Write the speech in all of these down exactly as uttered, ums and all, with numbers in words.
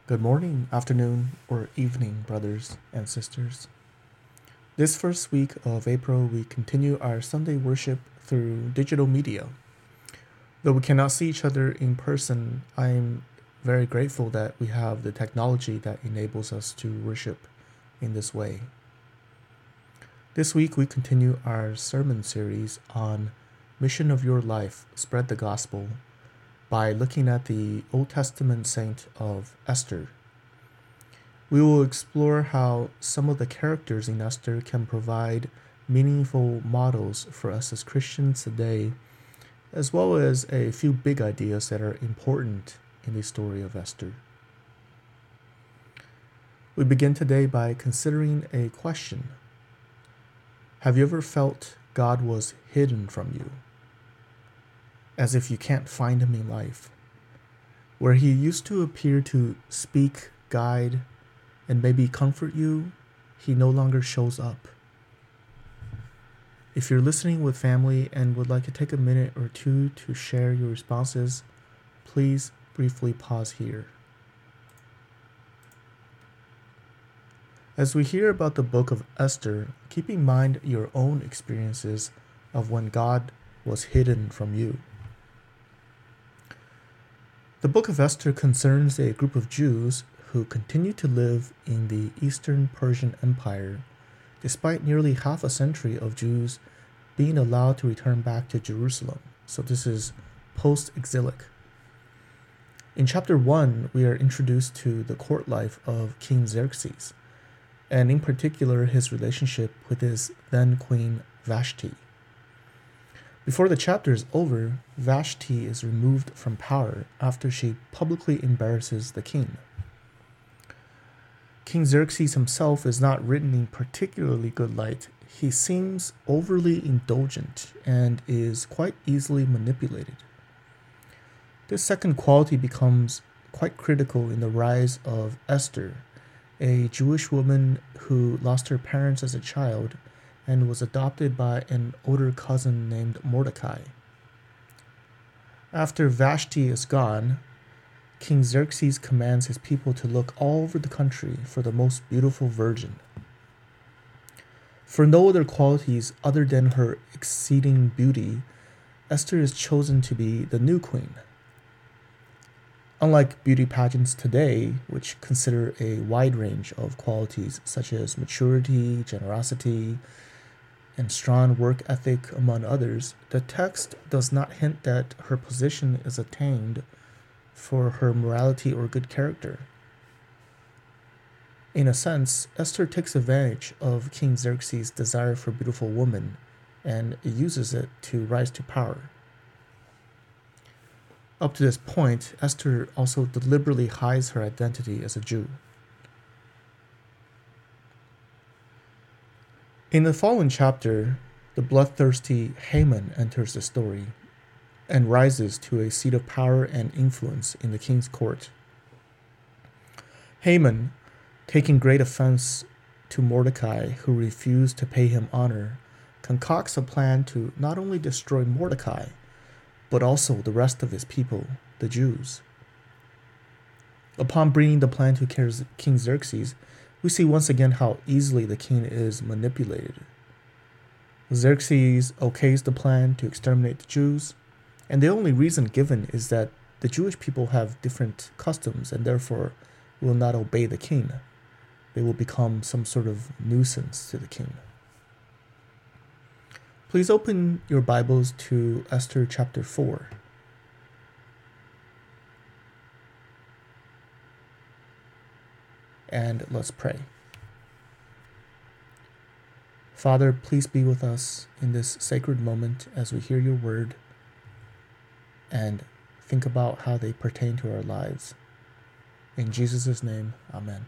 Good morning, afternoon, or evening, brothers and sisters. This first week of April, we continue our Sunday worship through digital media. Though we cannot see each other in person, I'm very grateful that we have the technology that enables us to worship in this way. This week, we continue our sermon series on Mission of Your Life, Spread the Gospel, by looking at the Old Testament saint of Esther. We will explore how some of the characters in Esther can provide meaningful models for us as Christians today, as well as a few big ideas that are important in the story of Esther. We begin today by considering a question. Have you ever felt God was hidden from you? As if you can't find him in life. Where he used to appear to speak, guide, and maybe comfort you, he no longer shows up. If you're listening with family and would like to take a minute or two to share your responses, please briefly pause here. As we hear about the book of Esther, keep in mind your own experiences of when God was hidden from you. The book of Esther concerns a group of Jews who continue to live in the Eastern Persian Empire, despite nearly half a century of Jews being allowed to return back to Jerusalem. So this is post-exilic. In chapter one, we are introduced to the court life of King Xerxes, and in particular his relationship with his then queen Vashti. Before the chapter is over, Vashti is removed from power after she publicly embarrasses the king. King Xerxes himself is not written in particularly good light. He seems overly indulgent and is quite easily manipulated. This second quality becomes quite critical in the rise of Esther, a Jewish woman who lost her parents as a child and was adopted by an older cousin named Mordecai. After Vashti is gone, King Xerxes commands his people to look all over the country for the most beautiful virgin. For no other qualities other than her exceeding beauty, Esther is chosen to be the new queen. Unlike beauty pageants today, which consider a wide range of qualities such as maturity, generosity, and strong work ethic, among others, the text does not hint that her position is attained for her morality or good character. In a sense, Esther takes advantage of King Xerxes' desire for beautiful women and uses it to rise to power. Up to this point, Esther also deliberately hides her identity as a Jew. In the following chapter, the bloodthirsty Haman enters the story and rises to a seat of power and influence in the king's court. Haman, taking great offense to Mordecai, who refused to pay him honor, concocts a plan to not only destroy Mordecai, but also the rest of his people, the Jews. Upon bringing the plan to King Xerxes, we see once again how easily the king is manipulated. Xerxes okays the plan to exterminate the Jews, and the only reason given is that the Jewish people have different customs and therefore will not obey the king. They will become some sort of nuisance to the king. Please open your Bibles to Esther chapter four. And let's pray. Father, please be with us in this sacred moment as we hear your word and think about how they pertain to our lives. In Jesus' name, amen.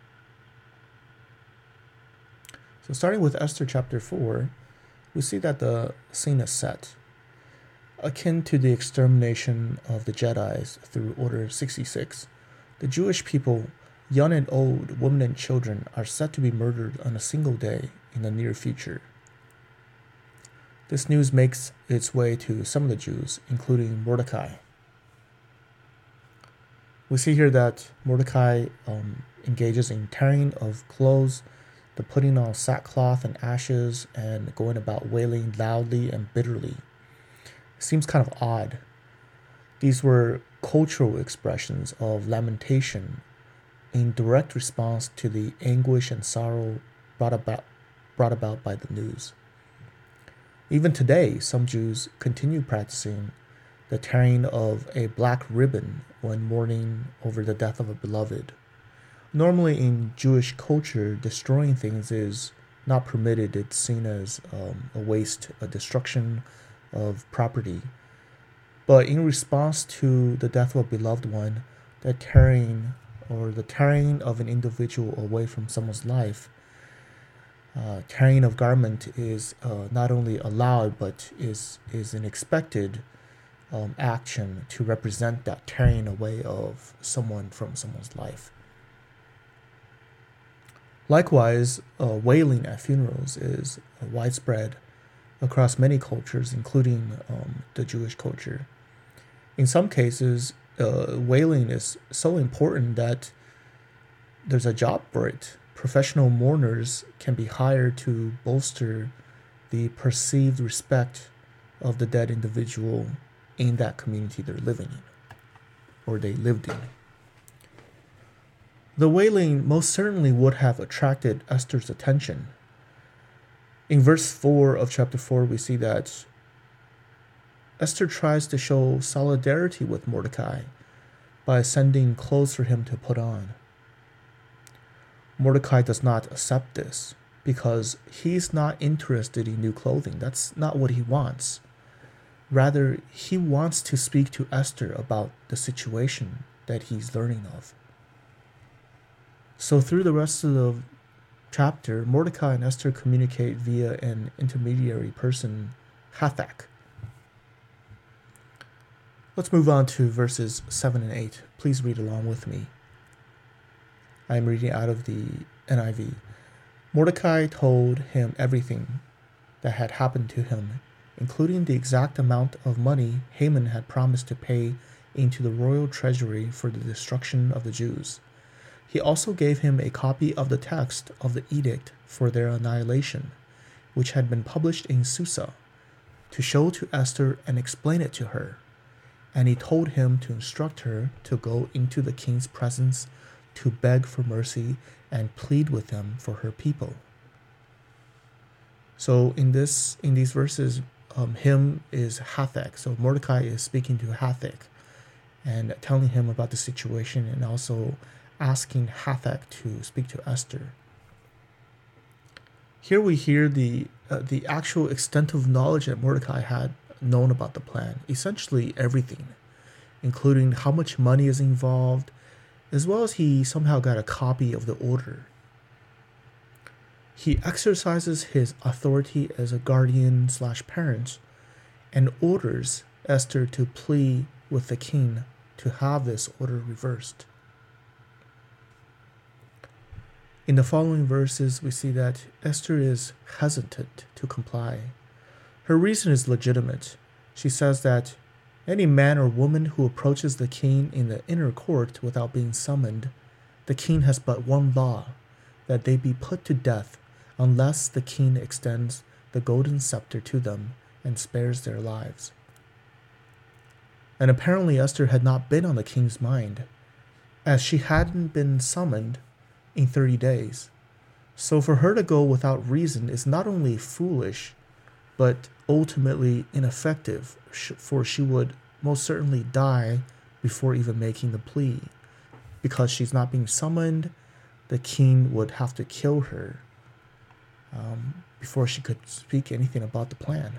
So starting with Esther chapter four, we see that the scene is set. Akin to the extermination of the Jedis through Order sixty-six, the Jewish people, young and old, women and children, are set to be murdered on a single day in the near future. This news makes its way to some of the Jews, including Mordecai. We see here that Mordecai um, engages in tearing of clothes, the putting on sackcloth and ashes, and going about wailing loudly and bitterly. It seems kind of odd. These were cultural expressions of lamentation in direct response to the anguish and sorrow brought about, brought about by the news. Even today, some Jews continue practicing the tearing of a black ribbon when mourning over the death of a beloved. Normally, in Jewish culture, destroying things is not permitted. It's seen as um, a waste, a destruction of property. But in response to the death of a beloved one, the tearing or the tearing of an individual away from someone's life, uh, tearing of garment is uh, not only allowed but is is an expected um, action to represent that tearing away of someone from someone's life. Likewise, uh, wailing at funerals is uh, widespread across many cultures, including um, the Jewish culture. In some cases, uh, wailing is so important that there's a job for it. Professional mourners can be hired to bolster the perceived respect of the dead individual in that community they're living in, or they lived in. The wailing most certainly would have attracted Esther's attention. In verse four of chapter four, we see that Esther tries to show solidarity with Mordecai by sending clothes for him to put on. Mordecai does not accept this because he's not interested in new clothing. That's not what he wants. Rather, he wants to speak to Esther about the situation that he's learning of. So through the rest of the chapter, Mordecai and Esther communicate via an intermediary person, Hathach. Let's move on to verses seven and eight. Please read along with me. I am reading out of the N I V. Mordecai told him everything that had happened to him, including the exact amount of money Haman had promised to pay into the royal treasury for the destruction of the Jews. He also gave him a copy of the text of the edict for their annihilation, which had been published in Susa, to show to Esther and explain it to her. And he told him to instruct her to go into the king's presence to beg for mercy and plead with him for her people. So in this, in these verses, um, him is Hathach. So Mordecai is speaking to Hathach and telling him about the situation, and also asking Hathach to speak to Esther. Here we hear the uh, the actual extent of knowledge that Mordecai had known about the plan, essentially everything, including how much money is involved, as well as he somehow got a copy of the order. He exercises his authority as a guardian slash parent and orders Esther to plead with the king to have this order reversed. In the following verses, we see that Esther is hesitant to comply. Her reason is legitimate. She says that any man or woman who approaches the king in the inner court without being summoned, the king has but one law, that they be put to death unless the king extends the golden scepter to them and spares their lives. And apparently Esther had not been on the king's mind, as she hadn't been summoned in thirty days. So for her to go without reason is not only foolish, but ultimately ineffective, for she would most certainly die before even making the plea. Because she's not being summoned, the king would have to kill her um, before she could speak anything about the plan.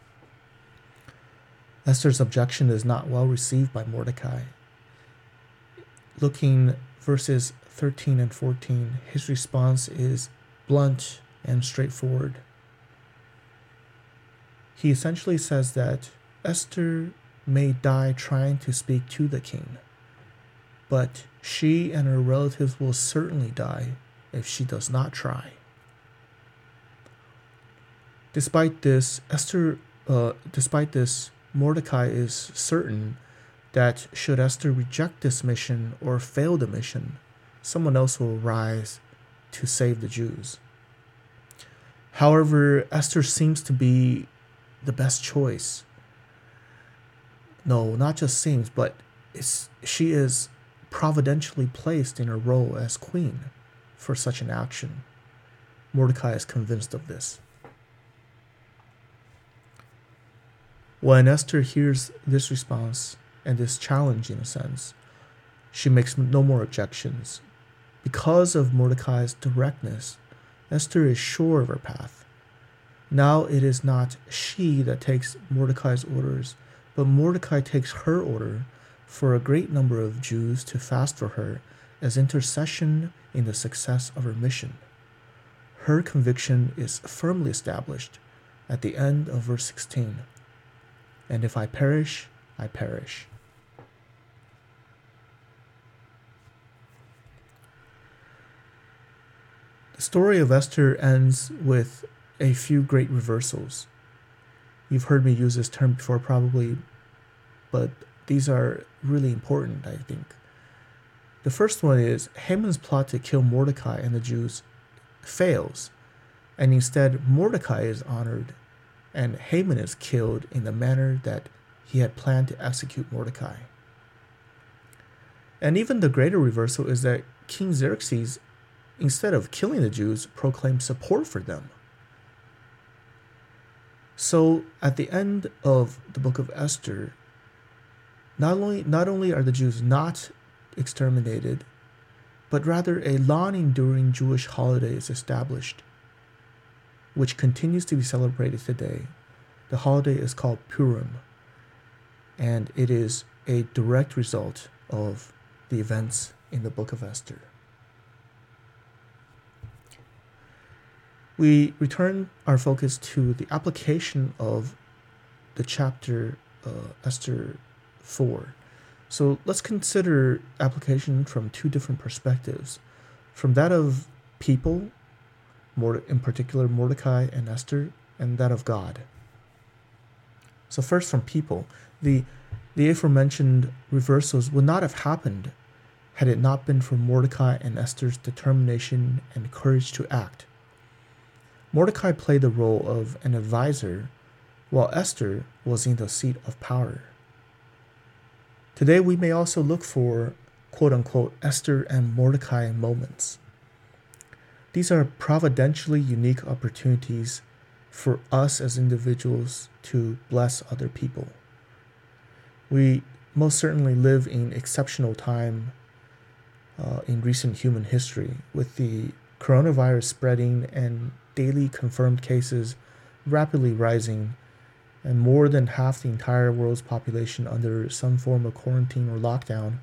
Esther's objection is not well received by Mordecai. Looking verses thirteen and fourteen, his response is blunt and straightforward. He essentially says that Esther may die trying to speak to the king, but she and her relatives will certainly die if she does not try. Despite this, Esther, uh, despite this, Mordecai is certain that should Esther reject this mission or fail the mission, someone else will rise to save the Jews. However, Esther seems to be the best choice. No, not just seems, but it's, she is providentially placed in her role as queen for such an action. Mordecai is convinced of this. When Esther hears this response and this challenge in a sense, she makes no more objections. Because of Mordecai's directness, Esther is sure of her path. Now it is not she that takes Mordecai's orders, but Mordecai takes her order for a great number of Jews to fast for her as intercession in the success of her mission. Her conviction is firmly established at the end of verse sixteen. And if I perish, I perish. The story of Esther ends with a few great reversals. You've heard me use this term before probably, but these are really important, I think. The first one is Haman's plot to kill Mordecai and the Jews fails, and instead Mordecai is honored and Haman is killed in the manner that he had planned to execute Mordecai. And even the greater reversal is that King Xerxes, instead of killing the Jews, proclaimed support for them. So at the end of the book of Esther, not only, not only are the Jews not exterminated, but rather a long-enduring Jewish holiday is established, which continues to be celebrated today. The holiday is called Purim, and it is a direct result of the events in the book of Esther. We return our focus to the application of the chapter uh, Esther four. So let's consider application from two different perspectives. From that of people, in particular Mordecai and Esther, and that of God. So first from people, the, the aforementioned reversals would not have happened had it not been for Mordecai and Esther's determination and courage to act. Mordecai played the role of an advisor, while Esther was in the seat of power. Today we may also look for quote-unquote Esther and Mordecai moments. These are providentially unique opportunities for us as individuals to bless other people. We most certainly live in exceptional time uh, in recent human history, with the coronavirus spreading and daily confirmed cases rapidly rising, and more than half the entire world's population under some form of quarantine or lockdown.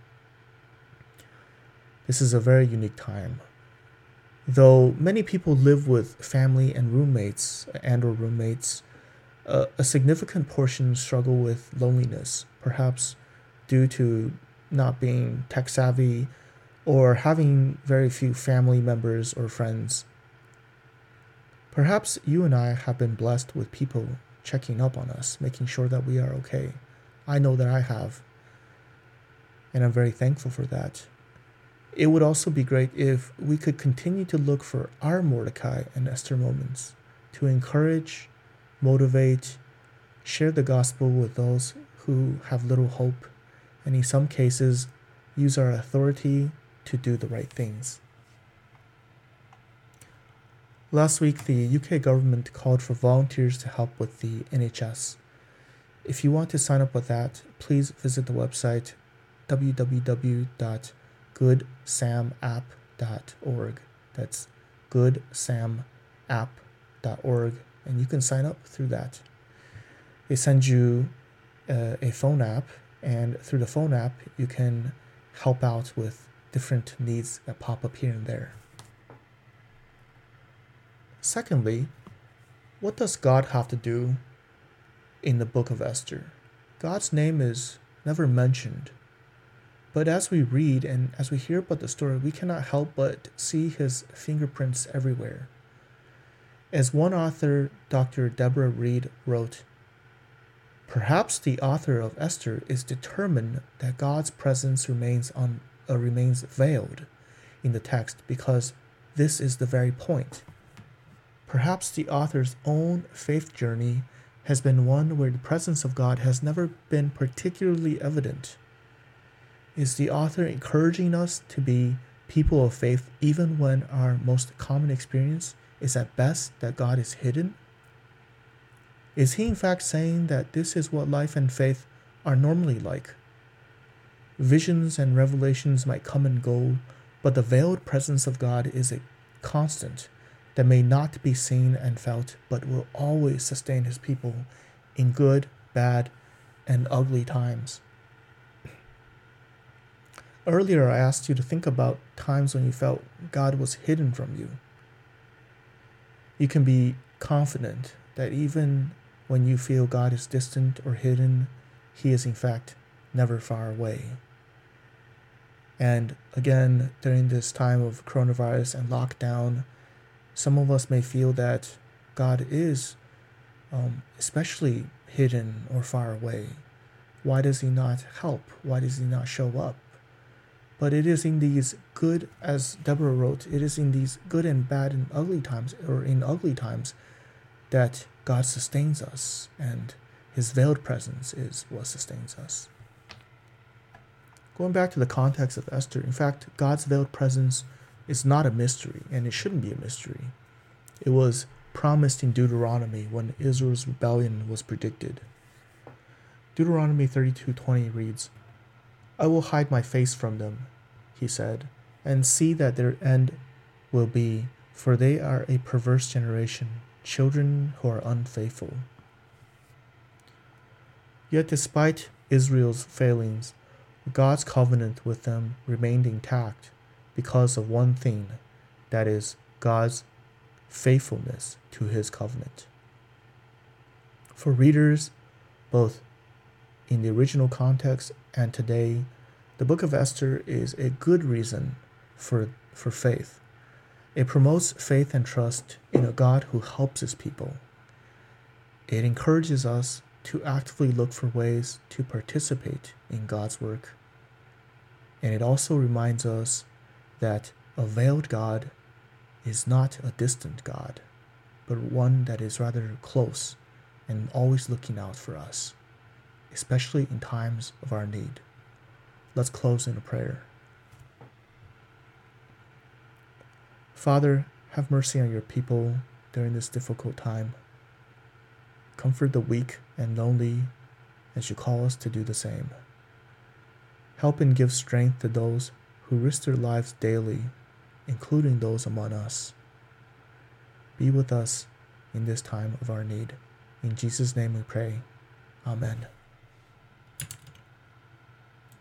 This is a very unique time. Though many people live with family and roommates and or roommates, uh, a significant portion struggle with loneliness, perhaps due to not being tech savvy or having very few family members or friends. Perhaps you and I have been blessed with people checking up on us, making sure that we are okay. I know that I have, and I'm very thankful for that. It would also be great if we could continue to look for our Mordecai and Esther moments to encourage, motivate, share the gospel with those who have little hope, and in some cases, use our authority to do the right things. Last week, the U K government called for volunteers to help with the N H S. If you want to sign up with that, please visit the website w w w dot good sam app dot org. That's good sam app dot org, and you can sign up through that. They send you uh, a phone app, and through the phone app, you can help out with different needs that pop up here and there. Secondly, what does God have to do in the book of Esther? God's name is never mentioned. But as we read and as we hear about the story, we cannot help but see his fingerprints everywhere. As one author, Doctor Deborah Reed, wrote, Perhaps the author of Esther is determined that God's presence remains on uh, remains veiled in the text because this is the very point. Perhaps the author's own faith journey has been one where the presence of God has never been particularly evident. Is the author encouraging us to be people of faith even when our most common experience is at best that God is hidden? Is he in fact saying that this is what life and faith are normally like? Visions and revelations might come and go, but the veiled presence of God is a constant that may not be seen and felt, but will always sustain his people in good, bad, and ugly times. Earlier, I asked you to think about times when you felt God was hidden from you. You can be confident that even when you feel God is distant or hidden, he is in fact never far away. And again, during this time of coronavirus and lockdown, some of us may feel that God is um, especially hidden or far away. Why does he not help? Why does he not show up? But it is in these good, as Deborah wrote, it is in these good and bad and ugly times, or in ugly times, that God sustains us, and his veiled presence is what sustains us. Going back to the context of Esther, in fact, God's veiled presence is not a mystery, and it shouldn't be a mystery. It was promised in Deuteronomy when Israel's rebellion was predicted. Deuteronomy thirty-two twenty reads, "I will hide my face from them," he said, "and see that their end will be, for they are a perverse generation, children who are unfaithful." Yet despite Israel's failings, God's covenant with them remained intact because of one thing, that is, God's faithfulness to his covenant. For readers, both in the original context and today, the book of Esther is a good reason for, for faith. It promotes faith and trust in a God who helps his people. It encourages us to actively look for ways to participate in God's work. And it also reminds us that a veiled God is not a distant God, but one that is rather close and always looking out for us, especially in times of our need. Let's close in a prayer. Father, have mercy on your people during this difficult time. Comfort the weak and lonely as you call us to do the same. Help and give strength to those who risk their lives daily, including those among us. Be with us in this time of our need. In Jesus' name we pray. Amen.